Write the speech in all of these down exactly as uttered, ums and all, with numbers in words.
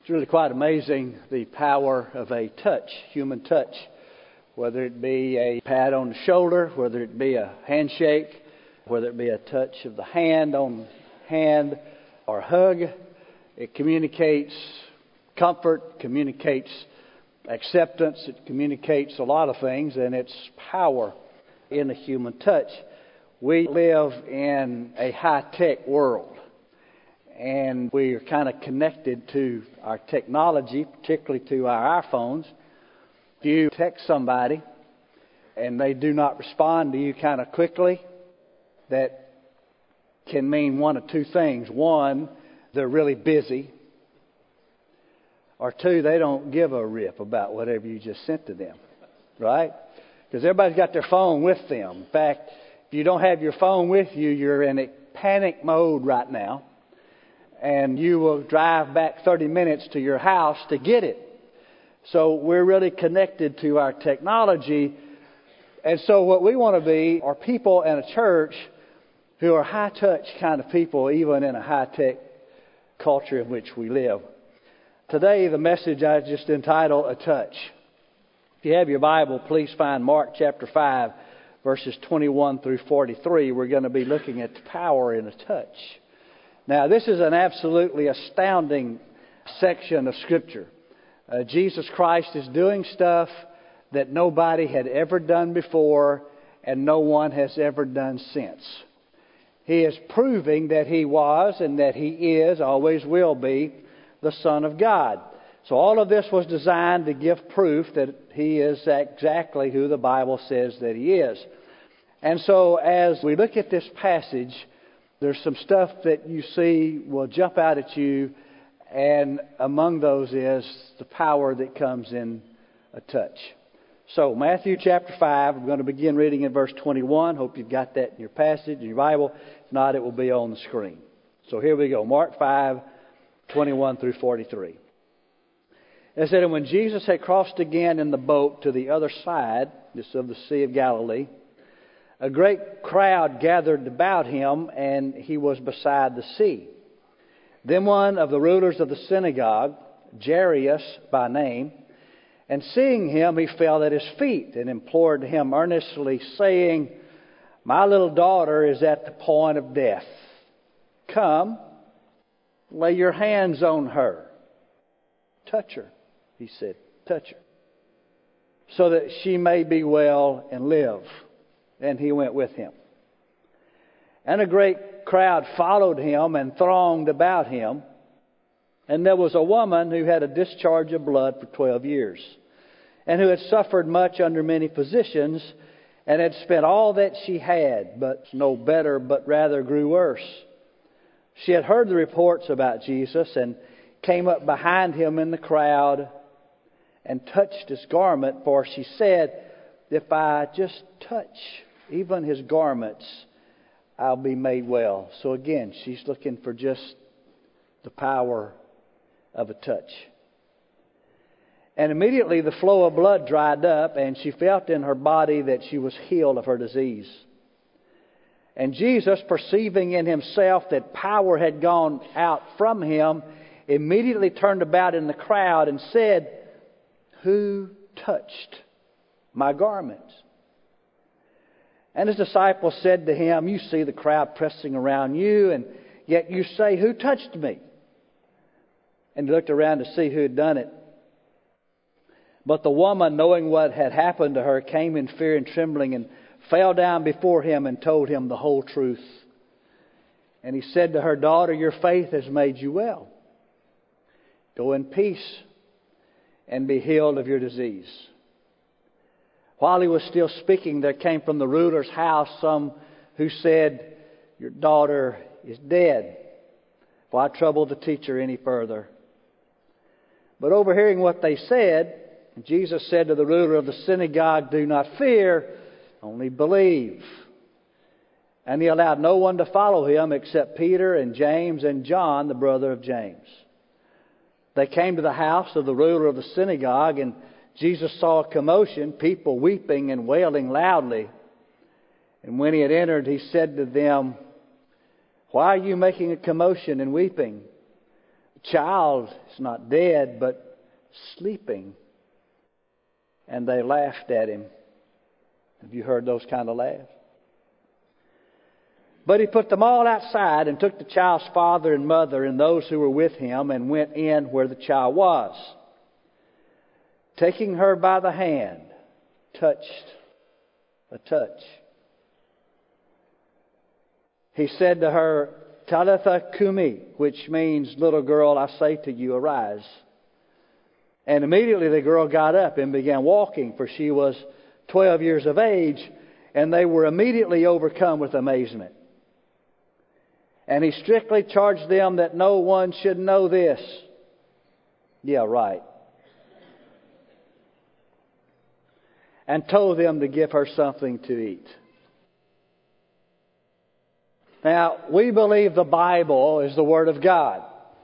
It's really quite amazing the power of a touch, human touch, whether it be a pat on the shoulder, whether it be a handshake, whether it be a touch of the hand on hand or a hug. It communicates comfort, communicates acceptance, it communicates a lot of things, and it's power in the human touch. We live in a high-tech world. And we are kind of connected to our technology, particularly to our iPhones. If you text somebody and they do not respond to you kind of quickly, that can mean one of two things. One, they're really busy. Or two, they don't give a rip about whatever you just sent to them. Right? Because everybody's got their phone with them. In fact, if you don't have your phone with you, you're in a panic mode right now. And you will drive back thirty minutes to your house to get it. So we're really connected to our technology. And so what we want to be are people in a church who are high-touch kind of people, even in a high-tech culture in which we live. Today, the message I just entitled, A Touch. If you have your Bible, please find Mark chapter five, verses twenty-one through forty-three. We're going to be looking at the power in a touch. Now, this is an absolutely astounding section of Scripture. Uh, Jesus Christ is doing stuff that nobody had ever done before and no one has ever done since. He is proving that He was and that He is, always will be, the Son of God. So all of this was designed to give proof that He is exactly who the Bible says that He is. And so as we look at this passage, there's some stuff that you see will jump out at you, and among those is the power that comes in a touch. So, Matthew chapter five, I'm going to begin reading in verse twenty-one. Hope you've got that in your passage, in your Bible. If not, it will be on the screen. So here we go. Mark five, twenty-one through forty-three. It said, and when Jesus had crossed again in the boat to the other side, this of the Sea of Galilee, a great crowd gathered about Him, and He was beside the sea. Then one of the rulers of the synagogue, Jairus by name, and seeing Him, he fell at His feet and implored Him earnestly, saying, my little daughter is at the point of death. Come, lay your hands on her. Touch her, he said, touch her, so that she may be well and live. And He went with him. And a great crowd followed Him and thronged about Him. And there was a woman who had a discharge of blood for twelve years, and who had suffered much under many physicians, and had spent all that she had, but no better, but rather grew worse. She had heard the reports about Jesus, and came up behind Him in the crowd, and touched His garment, for she said, if I just touch even His garments, I'll be made well. So again, she's looking for just the power of a touch. And immediately the flow of blood dried up, and she felt in her body that she was healed of her disease. And Jesus, perceiving in Himself that power had gone out from Him, immediately turned about in the crowd and said, who touched my garments? And His disciples said to Him, you see the crowd pressing around you, and yet you say, who touched me? And He looked around to see who had done it. But the woman, knowing what had happened to her, came in fear and trembling, and fell down before Him and told Him the whole truth. And He said to her, daughter, your faith has made you well. Go in peace and be healed of your disease. While He was still speaking, there came from the ruler's house some who said, your daughter is dead. Why trouble the teacher any further? But overhearing what they said, Jesus said to the ruler of the synagogue, do not fear, only believe. And He allowed no one to follow Him except Peter and James and John, the brother of James. They came to the house of the ruler of the synagogue, and Jesus saw a commotion, people weeping and wailing loudly. And when He had entered, He said to them, why are you making a commotion and weeping? The child is not dead, but sleeping. And they laughed at him. Have you heard those kind of laughs? But he put them all outside and took the child's father and mother and those who were with him and went in where the child was. Taking her by the hand, touched, a touch. He said to her, Talitha Kumi, which means, little girl, I say to you, arise. And immediately the girl got up and began walking, for she was twelve years of age, and they were immediately overcome with amazement. And he strictly charged them that no one should know this. Yeah, right. And told them to give her something to eat. Now, we believe the Bible is the Word of God.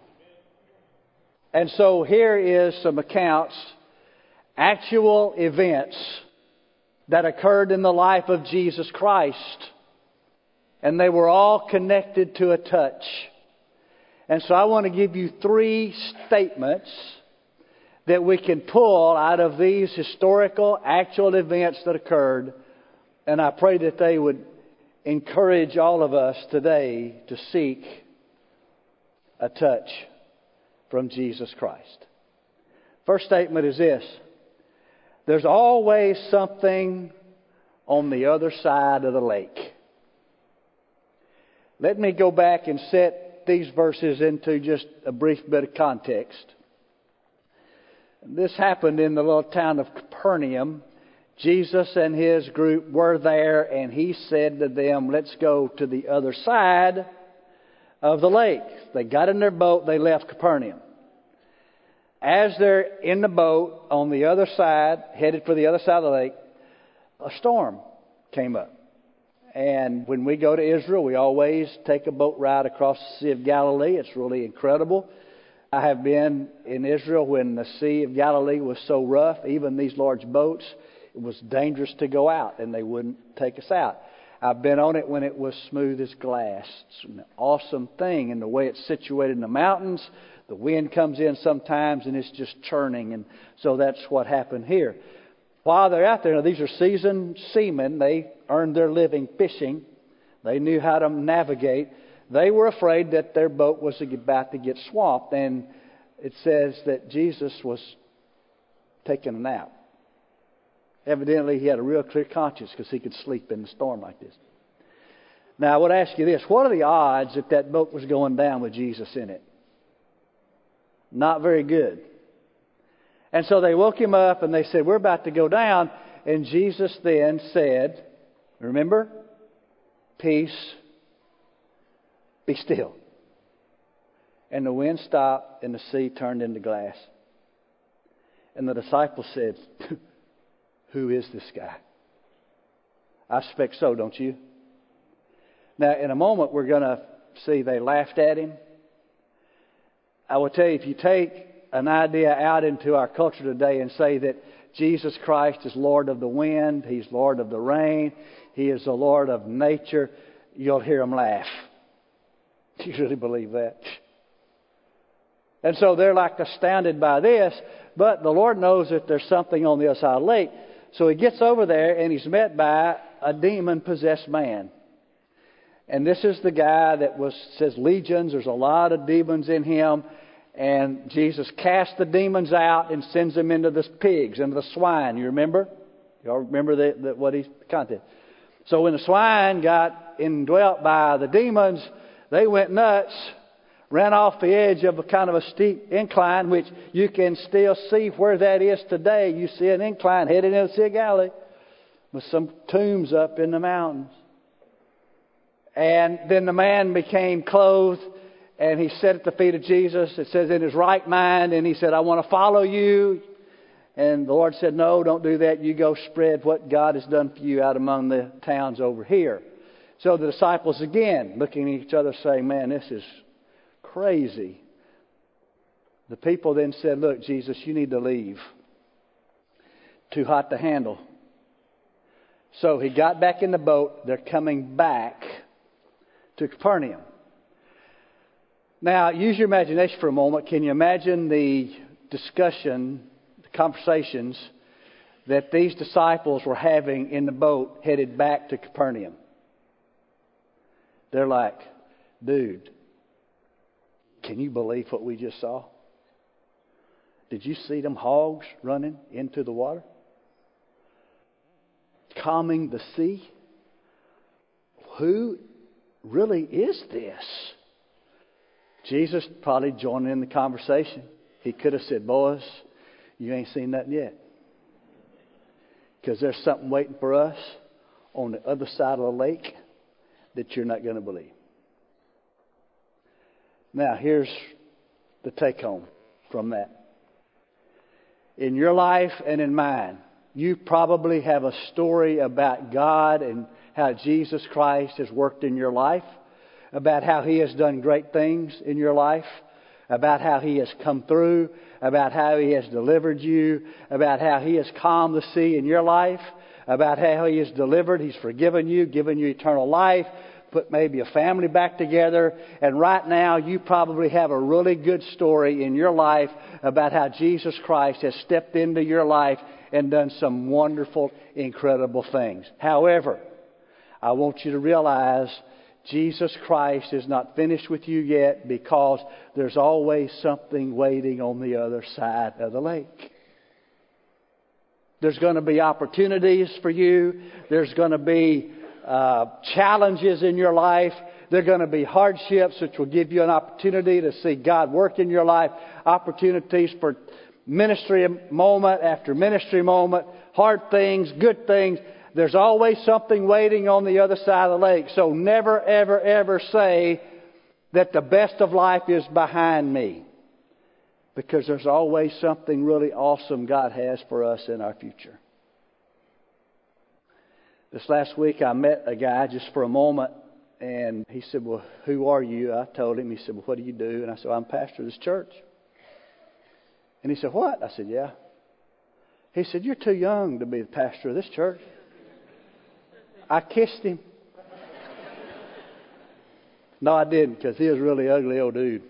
And so here is some accounts, actual events that occurred in the life of Jesus Christ. And they were all connected to a touch. And so I want to give you three statements that we can pull out of these historical, actual events that occurred. And I pray that they would encourage all of us today to seek a touch from Jesus Christ. First statement is this: there's always something on the other side of the lake. Let me go back and set these verses into just a brief bit of context. This happened in the little town of Capernaum. Jesus and his group were there, and he said to them, let's go to the other side of the lake. They got in their boat, they left Capernaum. As they're in the boat on the other side, headed for the other side of the lake, a storm came up. And when we go to Israel, we always take a boat ride across the Sea of Galilee. It's really incredible. I have been in Israel when the Sea of Galilee was so rough, even these large boats, it was dangerous to go out, and they wouldn't take us out. I've been on it when it was smooth as glass. It's an awesome thing, and the way it's situated in the mountains, the wind comes in sometimes, and it's just churning, and so that's what happened here. While they're out there, now these are seasoned seamen. They earned their living fishing. They knew how to navigate. They were afraid that their boat was about to get swamped, and it says that Jesus was taking a nap. Evidently, he had a real clear conscience because he could sleep in the storm like this. Now, I would ask you this. What are the odds that that boat was going down with Jesus in it? Not very good. And so they woke him up and they said, we're about to go down. And Jesus then said, remember, peace, be still. And the wind stopped and the sea turned into glass. And the disciples said, who is this guy? I suspect so, don't you? Now, in a moment, we're going to see they laughed at him. I will tell you, if you take an idea out into our culture today and say that Jesus Christ is Lord of the wind, He's Lord of the rain, He is the Lord of nature, you'll hear them laugh. Do you really believe that? And so they're like astounded by this, but the Lord knows that there's something on the other side of the lake. So he gets over there and he's met by a demon-possessed man. And this is the guy that was says legions. There's a lot of demons in him. And Jesus casts the demons out and sends them into the pigs, into the swine. You remember? You all remember the, the, what he's content. So when the swine got indwelt by the demons, they went nuts, ran off the edge of a kind of a steep incline, which you can still see where that is today. You see an incline headed into the Sea of Galilee with some tombs up in the mountains. And then the man became clothed and he sat at the feet of Jesus. It says in his right mind, and he said, I want to follow you. And the Lord said, no, don't do that. You go spread what God has done for you out among the towns over here. So the disciples again looking at each other saying, man, this is crazy. The people then said, look, Jesus, you need to leave. Too hot to handle. So he got back in the boat. They're coming back to Capernaum. Now, use your imagination for a moment. Can you imagine the discussion, the conversations that these disciples were having in the boat headed back to Capernaum? They're like, dude, can you believe what we just saw? Did you see them hogs running into the water? Calming the sea? Who really is this? Jesus probably joined in the conversation. He could have said, boys, you ain't seen nothing yet. Because there's something waiting for us on the other side of the lake that you're not going to believe. Now, here's the take home from that. In your life and in mine, you probably have a story about God and how Jesus Christ has worked in your life, about how He has done great things in your life, about how He has come through, about how He has delivered you, about how He has calmed the sea in your life, about how He has delivered, He's forgiven you, given you eternal life, put maybe a family back together. And right now you probably have a really good story in your life about how Jesus Christ has stepped into your life and done some wonderful, incredible things. However, I want you to realize Jesus Christ is not finished with you yet, because there's always something waiting on the other side of the lake. There's going to be opportunities for you. There's going to be uh, challenges in your life. There are going to be hardships which will give you an opportunity to see God work in your life. Opportunities for ministry moment after ministry moment. Hard things, good things. There's always something waiting on the other side of the lake. So never, ever, ever say that the best of life is behind me. Because there's always something really awesome God has for us in our future. This last week I met a guy just for a moment, and he said, well, who are you? I told him. He said, well, what do you do? And I said, well, I'm pastor of this church. And he said, what? I said, yeah. He said, you're too young to be the pastor of this church. I kissed him. No, I didn't, because he was a really ugly old dude.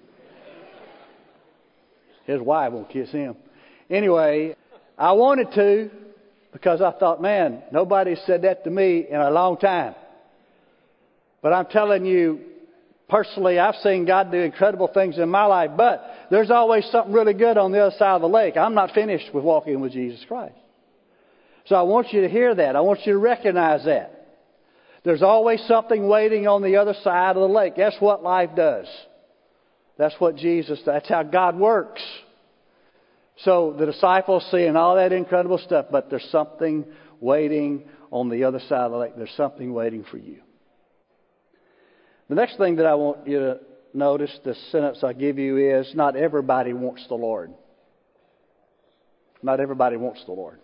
His wife won't kiss him. Anyway, I wanted to, because I thought, man, nobody said that to me in a long time. But I'm telling you, personally, I've seen God do incredible things in my life, but there's always something really good on the other side of the lake. I'm not finished with walking with Jesus Christ. So I want you to hear that. I want you to recognize that. There's always something waiting on the other side of the lake. That's what life does. That's what Jesus, that's how God works. So the disciples seeing all that incredible stuff, but there's something waiting on the other side of the lake. There's something waiting for you. The next thing that I want you to notice, the sentence I give you is, not everybody wants the Lord. Not everybody wants the Lord.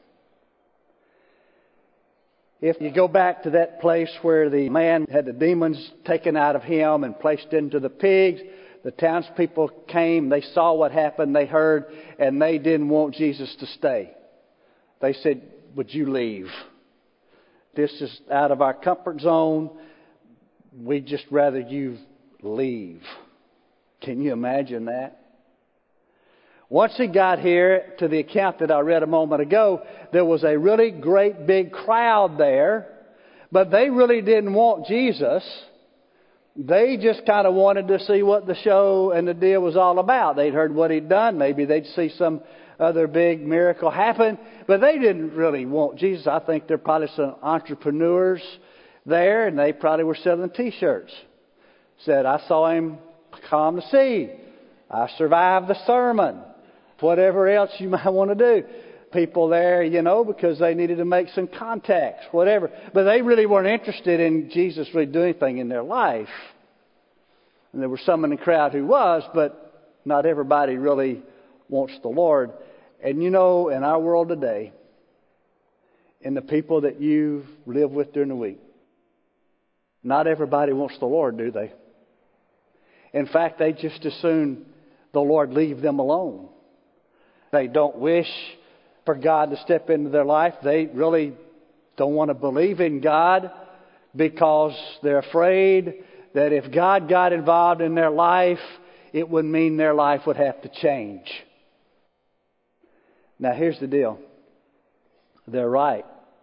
If you go back to that place where the man had the demons taken out of him and placed into the pigs, the townspeople came, they saw what happened, they heard, and they didn't want Jesus to stay. They said, would you leave? This is out of our comfort zone. We'd just rather you leave. Can you imagine that? Once he got here, to the account that I read a moment ago, there was a really great big crowd there, but they really didn't want Jesus. They just kind of wanted to see what the show and the deal was all about. They'd heard what he'd done. Maybe they'd see some other big miracle happen, but they didn't really want Jesus. I think there are probably some entrepreneurs there, and they probably were selling T-shirts. Said, I saw him calm the sea. I survived the sermon. Whatever else you might want to do. People there, you know, because they needed to make some contacts, whatever. But they really weren't interested in Jesus really doing anything in their life. And there were some in the crowd who was, but not everybody really wants the Lord. And you know, in our world today, in the people that you live with during the week, not everybody wants the Lord, do they? In fact, they just as soon the Lord leave them alone. They don't wish for God to step into their life. They really don't want to believe in God because they're afraid that if God got involved in their life, it would mean their life would have to change. Now here's the deal. They're right.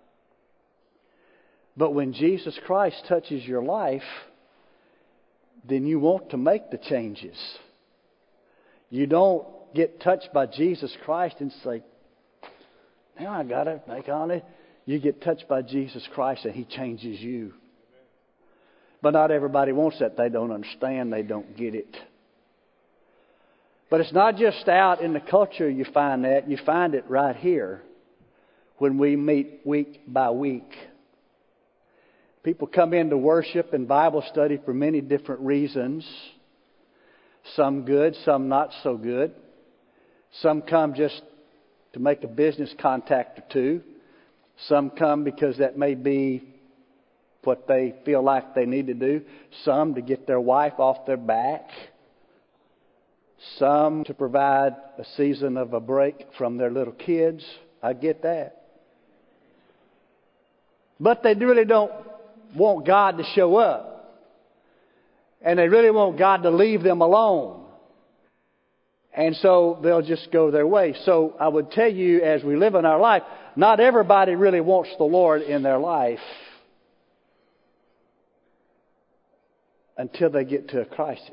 But when Jesus Christ touches your life, then you want to make the changes. You don't get touched by Jesus Christ and say, now I got to make on it. You get touched by Jesus Christ and He changes you. But not everybody wants that. They don't understand. They don't get it. But it's not just out in the culture you find that. You find it right here when we meet week by week. People come into worship and Bible study for many different reasons. Some good, some not so good. Some come just to make a business contact or two. Some come because that may be what they feel like they need to do. Some to get their wife off their back. Some to provide a season of a break from their little kids. I get that. But they really don't want God to show up. And they really want God to leave them alone. And so they'll just go their way. So I would tell you, as we live in our life, not everybody really wants the Lord in their life until they get to a crisis.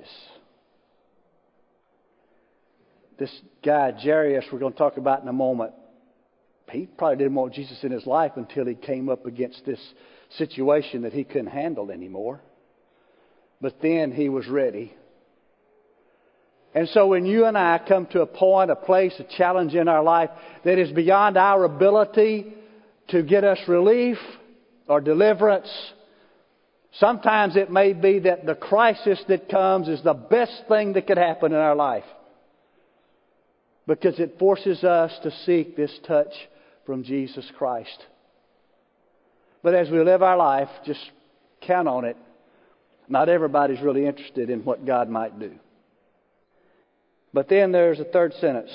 This guy, Jairus, we're going to talk about in a moment, he probably didn't want Jesus in his life until he came up against this situation that he couldn't handle anymore. But then he was ready. And so when you and I come to a point, a place, a challenge in our life that is beyond our ability to get us relief or deliverance, sometimes it may be that the crisis that comes is the best thing that could happen in our life. Because it forces us to seek this touch from Jesus Christ. But as we live our life, just count on it. Not everybody's really interested in what God might do. But then there's a third sentence.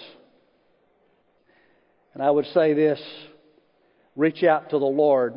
And I would say this: reach out to the Lord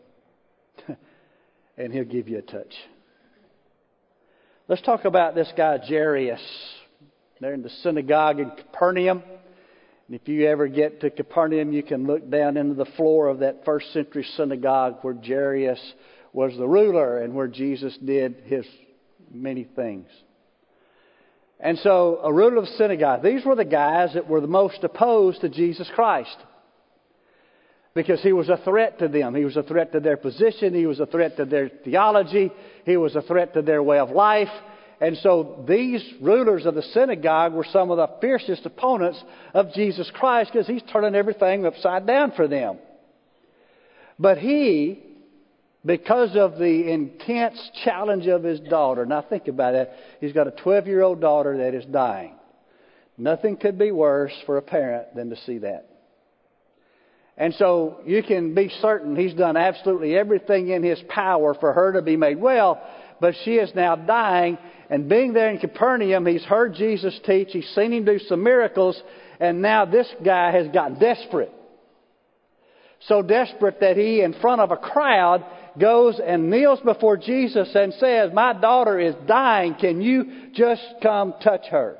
and He'll give you a touch. Let's talk about this guy Jairus. They're in the synagogue in Capernaum. And if you ever get to Capernaum, you can look down into the floor of that first century synagogue where Jairus was the ruler and where Jesus did His many things. And so, a ruler of the synagogue, these were the guys that were the most opposed to Jesus Christ. Because He was a threat to them. He was a threat to their position. He was a threat to their theology. He was a threat to their way of life. And so these rulers of the synagogue were some of the fiercest opponents of Jesus Christ because He's turning everything upside down for them. But He, because of the intense challenge of His daughter, now think about it, He's got a twelve-year-old daughter that is dying. Nothing could be worse for a parent than to see that. And so you can be certain He's done absolutely everything in His power for her to be made well, but she is now dying. And being there in Capernaum, He's heard Jesus teach. He's seen Him do some miracles. And now this guy has gotten desperate. So desperate that he, in front of a crowd, goes and kneels before Jesus and says, "My daughter is dying. Can you just come touch her?"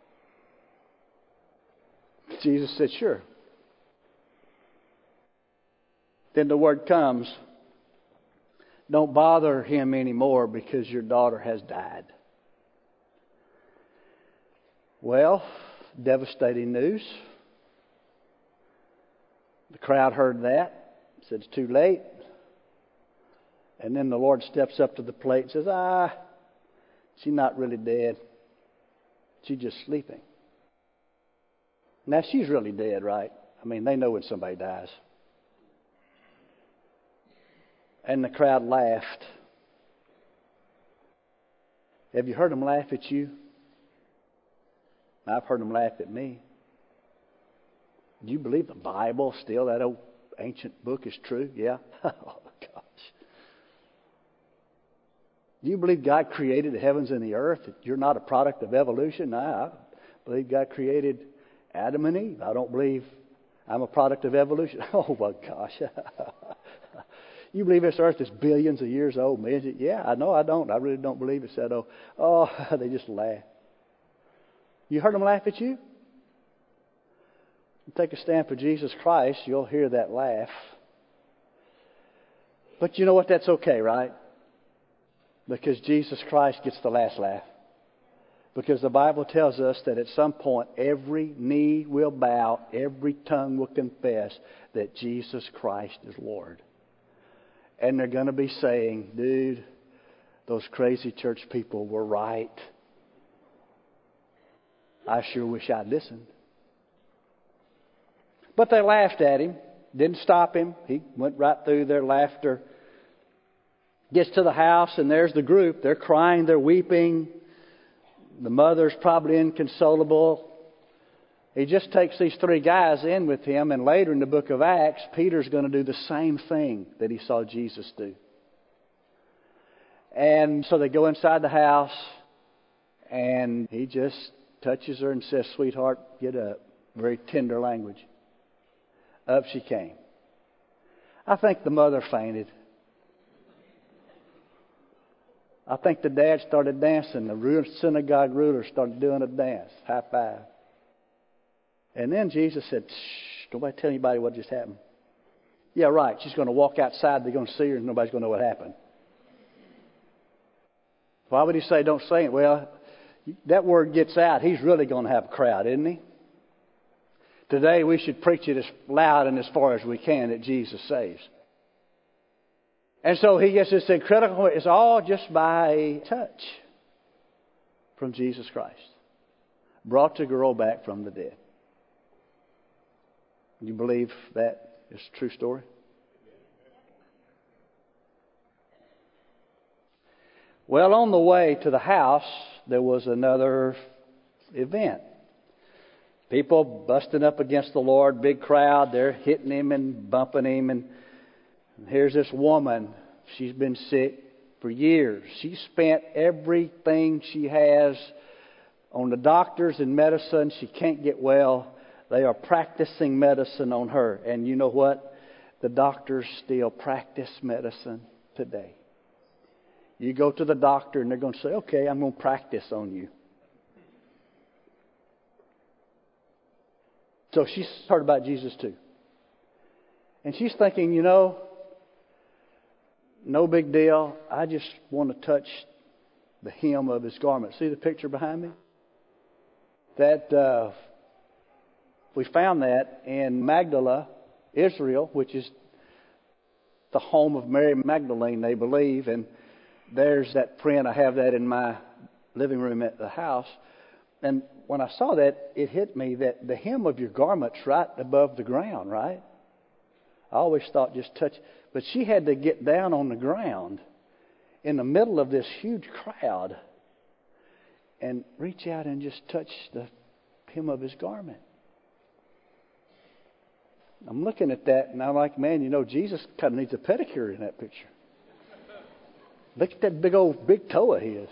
Jesus said, "Sure." Then the word comes, "Don't bother him anymore because your daughter has died." Well, devastating news. The crowd heard that, said it's too late. And then the Lord steps up to the plate and says, ah, she's not really dead. She's just sleeping. Now, she's really dead, right? I mean, they know when somebody dies. And the crowd laughed. Have you heard them laugh at you? I've heard them laugh at me. Do you believe the Bible, still that old ancient book, is true? Yeah? Oh, gosh. Do you believe God created the heavens and the earth? That you're not a product of evolution? No, I believe God created Adam and Eve. I don't believe I'm a product of evolution. Oh, my gosh. You believe this earth is billions of years old? Millions? Yeah, I know I don't. I really don't believe it's that old. Oh, they just laugh. You heard them laugh at you? Take a stand for Jesus Christ, you'll hear that laugh. But you know what? That's okay, right? Because Jesus Christ gets the last laugh. Because the Bible tells us that at some point every knee will bow, every tongue will confess that Jesus Christ is Lord. And they're going to be saying, dude, those crazy church people were right. I sure wish I'd listened. But they laughed at him. Didn't stop him. He went right through their laughter. Gets to the house and there's the group. They're crying, they're weeping. The mother's probably inconsolable. He just takes these three guys in with him, and later in the book of Acts, Peter's going to do the same thing that he saw Jesus do. And so they go inside the house, and he just touches her and says, sweetheart, get up. Very tender language. Up she came. I think the mother fainted. I think the dad started dancing. The synagogue ruler started doing a dance. High five. And then Jesus said, shh, nobody tell anybody what just happened. Yeah, right. She's going to walk outside. They're going to see her and nobody's going to know what happened. Why would he say don't say it? Well, that word gets out. He's really going to have a crowd, isn't he? Today we should preach it as loud and as far as we can that Jesus saves. And so he gets this incredible, it's all just by a touch from Jesus Christ. Brought the girl back from the dead. You believe that is a true story? Well, on the way to the house, there was another event. People busting up against the Lord, big crowd, they're hitting him and bumping him. And here's this woman, she's been sick for years. She spent everything she has on the doctors and medicine. She can't get well. They are practicing medicine on her. And you know what? The doctors still practice medicine today. You go to the doctor and they're going to say, okay, I'm going to practice on you. So she's heard about Jesus too. And she's thinking, you know, no big deal. I just want to touch the hem of his garment. See the picture behind me? That uh, we found that in Magdala, Israel, which is the home of Mary Magdalene, they believe. And there's that print. I have that in my living room at the house. And when I saw that, it hit me that the hem of your garment's right above the ground, right? I always thought just touch. But she had to get down on the ground in the middle of this huge crowd and reach out and just touch the hem of his garment. I'm looking at that and I'm like, man, you know, Jesus kind of needs a pedicure in that picture. Look at that big old big toe of his.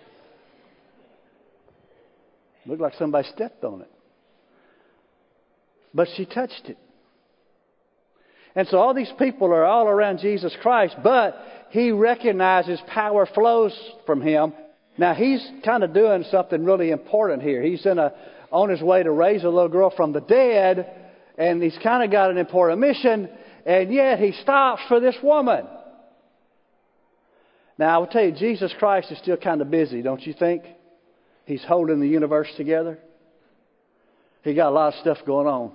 Looked like somebody stepped on it. But she touched it. And so all these people are all around Jesus Christ, but he recognizes power flows from him. Now he's kind of doing something really important here. He's in a, on his way to raise a little girl from the dead, and he's kind of got an important mission, and yet he stops for this woman. Now I will tell you, Jesus Christ is still kind of busy, don't you think? He's holding the universe together. He got a lot of stuff going on.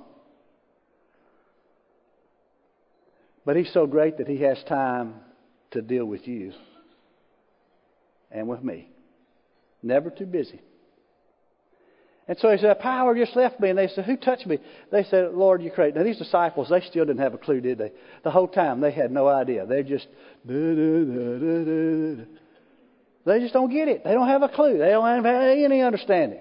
But he's so great that he has time to deal with you and with me. Never too busy. And so he said, power just left me. And they said, who touched me? They said, Lord, you created. Now these disciples, they still didn't have a clue, did they? The whole time they had no idea. They just, da, da, da, da, da, da. They just don't get it. They don't have a clue. They don't have any understanding.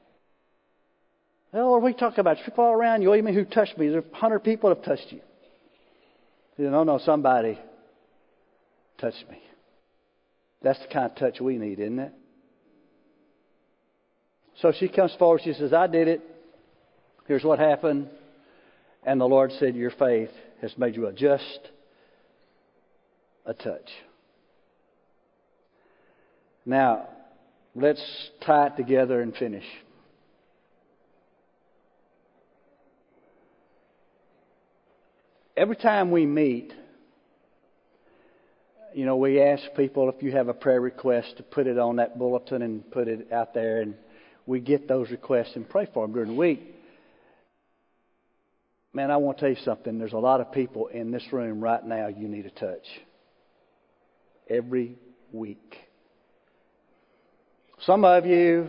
Well, Lord, we talk about people all around you. What do you mean who touched me? There's a hundred people have touched you. He said, no, no, somebody touched me. That's the kind of touch we need, isn't it? So she comes forward. She says, I did it. Here's what happened. And the Lord said, your faith has made you a just a touch. Now, let's tie it together and finish. Every time we meet, you know, we ask people if you have a prayer request to put it on that bulletin and put it out there, and we get those requests and pray for them during the week. Man, I want to tell you something. There's a lot of people in this room right now you need a touch. Every week. Some of you,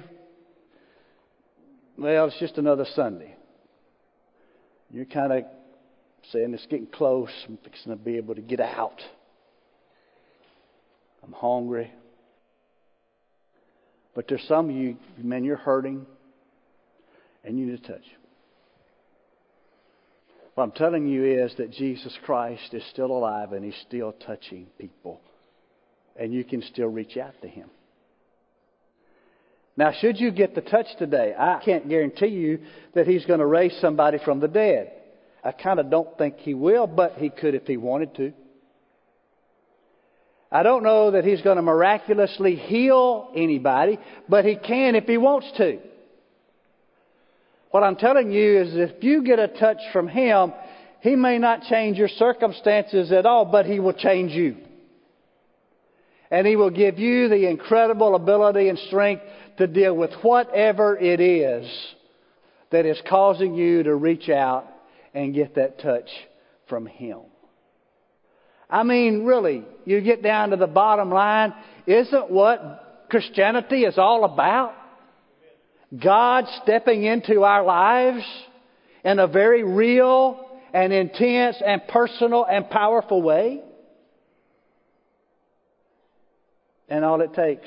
well, it's just another Sunday. You're kind of saying it's getting close. I'm fixing to be able to get out. I'm hungry. But there's some of you, man, you're hurting and you need a touch. What I'm telling you is that Jesus Christ is still alive and He's still touching people. And you can still reach out to Him. Now, should you get the touch today, I can't guarantee you that He's going to raise somebody from the dead. I kind of don't think He will, but He could if He wanted to. I don't know that He's going to miraculously heal anybody, but He can if He wants to. What I'm telling you is if you get a touch from Him, He may not change your circumstances at all, but He will change you. And He will give you the incredible ability and strength to deal with whatever it is that is causing you to reach out and get that touch from Him. I mean, really, you get down to the bottom line, isn't what Christianity is all about? God stepping into our lives in a very real and intense and personal and powerful way. And all it takes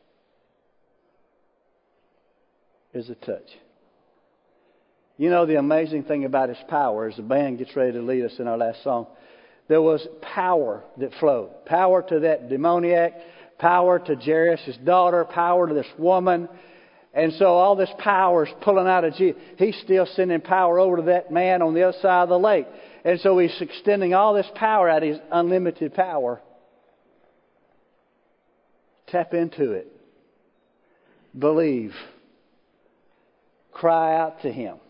is a touch. You know, the amazing thing about His power, as the band gets ready to lead us in our last song, there was power that flowed. Power to that demoniac, power to Jairus' daughter, power to this woman. And so all this power is pulling out of Jesus. He's still sending power over to that man on the other side of the lake. And so He's extending all this power out, His unlimited power. Tap into it. Believe. Cry out to Him.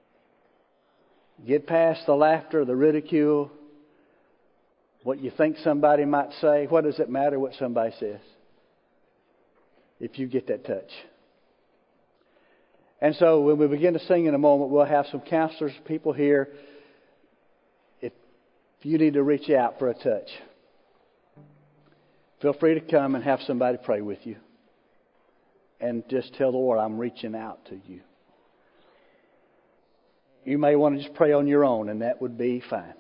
Get past the laughter, the ridicule, what you think somebody might say. What does it matter what somebody says if you get that touch? And so when we begin to sing in a moment, we'll have some counselors, people here. If you need to reach out for a touch, feel free to come and have somebody pray with you. And just tell the Lord, I'm reaching out to you. You may want to just pray on your own, and that would be fine.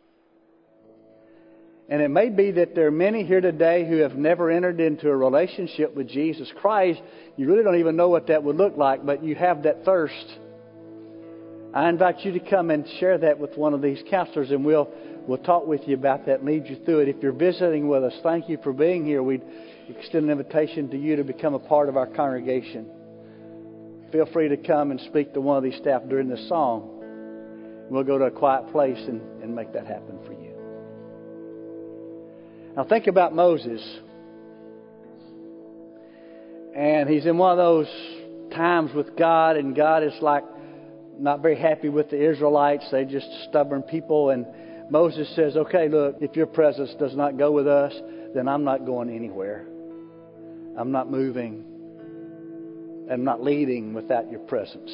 And it may be that there are many here today who have never entered into a relationship with Jesus Christ. You really don't even know what that would look like, but you have that thirst. I invite you to come and share that with one of these counselors, and we'll we'll talk with you about that and lead you through it. If you're visiting with us, thank you for being here. We'd extend an invitation to you to become a part of our congregation. Feel free to come and speak to one of these staff during this song. We'll go to a quiet place and, and make that happen for you. Now think about Moses. And he's in one of those times with God, and God is like not very happy with the Israelites. They're just stubborn people. And Moses says, okay, look, if your presence does not go with us, then I'm not going anywhere. I'm not moving. I'm not leading without your presence.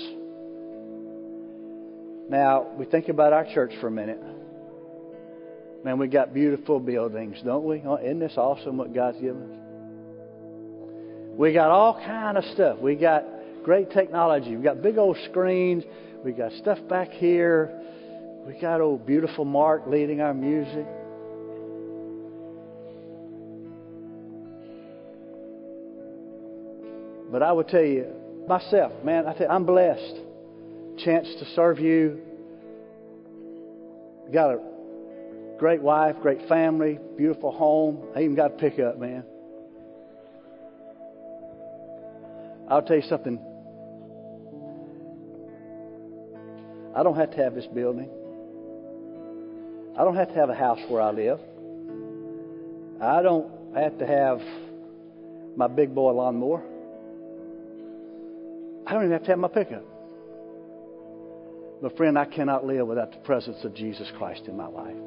Now, we think about our church for a minute. Man, we got beautiful buildings, don't we? Isn't this awesome what God's given us? We got all kind of stuff. We got great technology. We got big old screens. We got stuff back here. We got old beautiful Mark leading our music. But I would tell you, myself, man, I tell you, I'm blessed. Chance to serve you. Got a great wife, great family, beautiful home. I even got a pickup, man. I'll tell you something. I don't have to have this building. I don't have to have a house where I live. I don't have to have my big boy lawnmower. I don't even have to have my pickup. But friend, I cannot live without the presence of Jesus Christ in my life.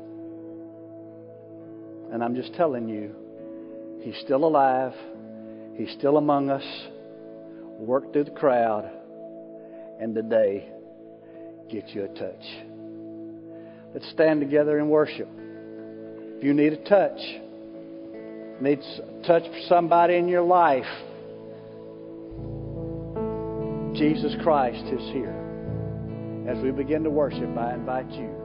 And I'm just telling you, He's still alive. He's still among us. Work through the crowd. And today, get you a touch. Let's stand together and worship. If you need a touch, need a touch for somebody in your life, Jesus Christ is here. As we begin to worship, I invite you